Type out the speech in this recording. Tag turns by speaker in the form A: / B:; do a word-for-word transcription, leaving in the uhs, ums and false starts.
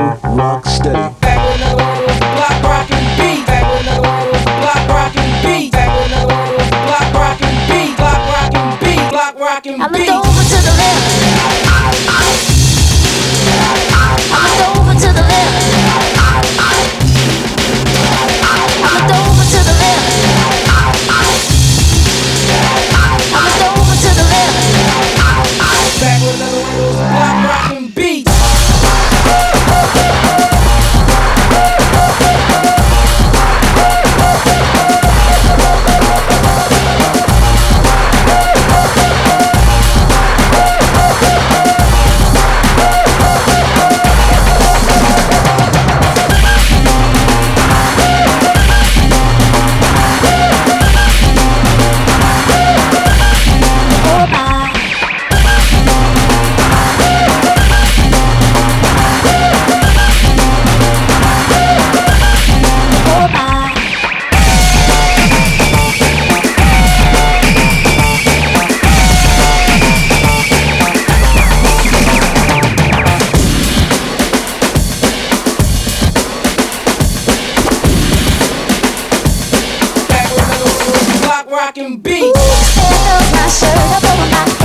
A: slow, rock steady.
B: Back with another one of those block rockin' beats. Back with another one of those block rockin' beats. Back with another one of those block rockin' beats. Block rockin' beats. Block rockin' beats.
C: I looked over to the left. I looked over to the left. I looked over to the left. I looked over to the left.
B: Back with another one of those block rockin' beats.
C: Rockin' beat. Ooh, there goes my shirt up over my